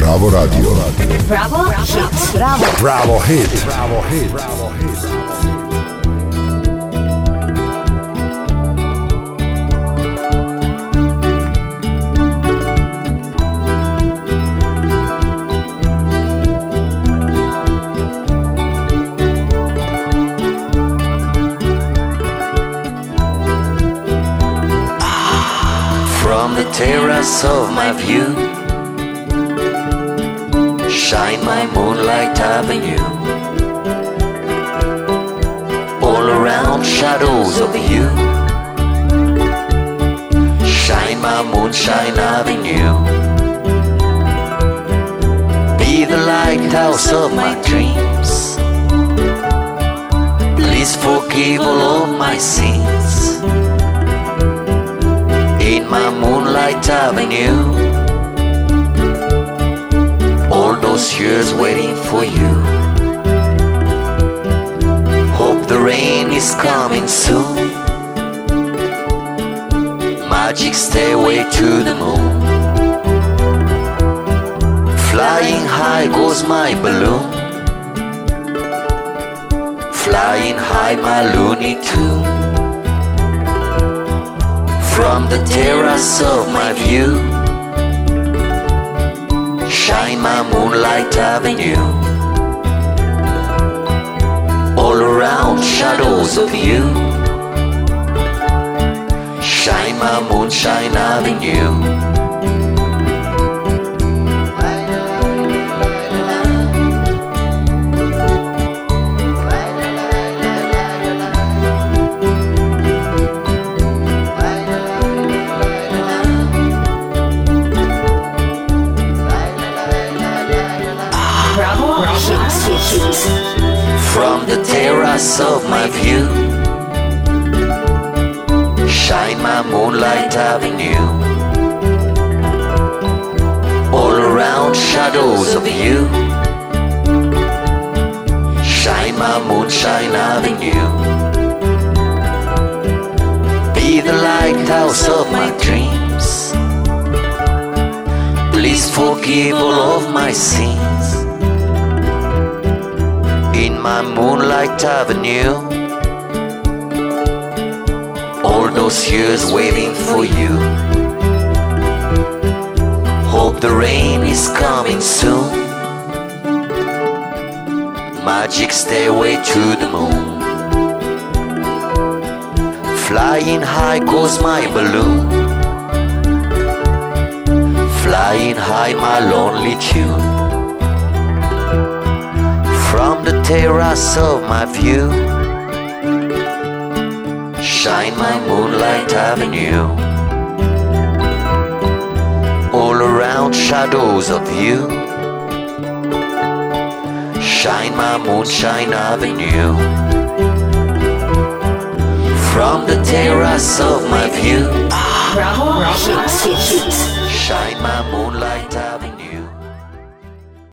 Bravo Radio. Bravo Hit. Bravo. Bravo Hit. Bravo Hit. Bravo Hit. From the terrace of my view shine my moonlight avenue. All around shadows of you shine my moonshine avenue. Be the lighthouse of my dreams. Please forgive all of my sins. In my moonlight avenue, all those years waiting for you. Hope the rain is coming soon. Magic stairway to the moon. Flying high goes my balloon. Flying high my Looney Tune. From the terrace of my view shine my moonlight avenue. All around shadows of you shine my moonshine avenue. From the terrace of my view shine my moonlight avenue. All around shadows of you shine my moonshine avenue. Be the lighthouse of my dreams. Please forgive all of my sins. In my moonlight avenue, all those years waiting for you. Hope the rain is coming soon. Magic stairway to the moon. Flying high goes my balloon. Flying high my lonely tune. From the terrace of my view shine my moonlight avenue. All around shadows of you shine my moonshine avenue. From the terrace of my view Bravo Hit. shine my moonlight avenue.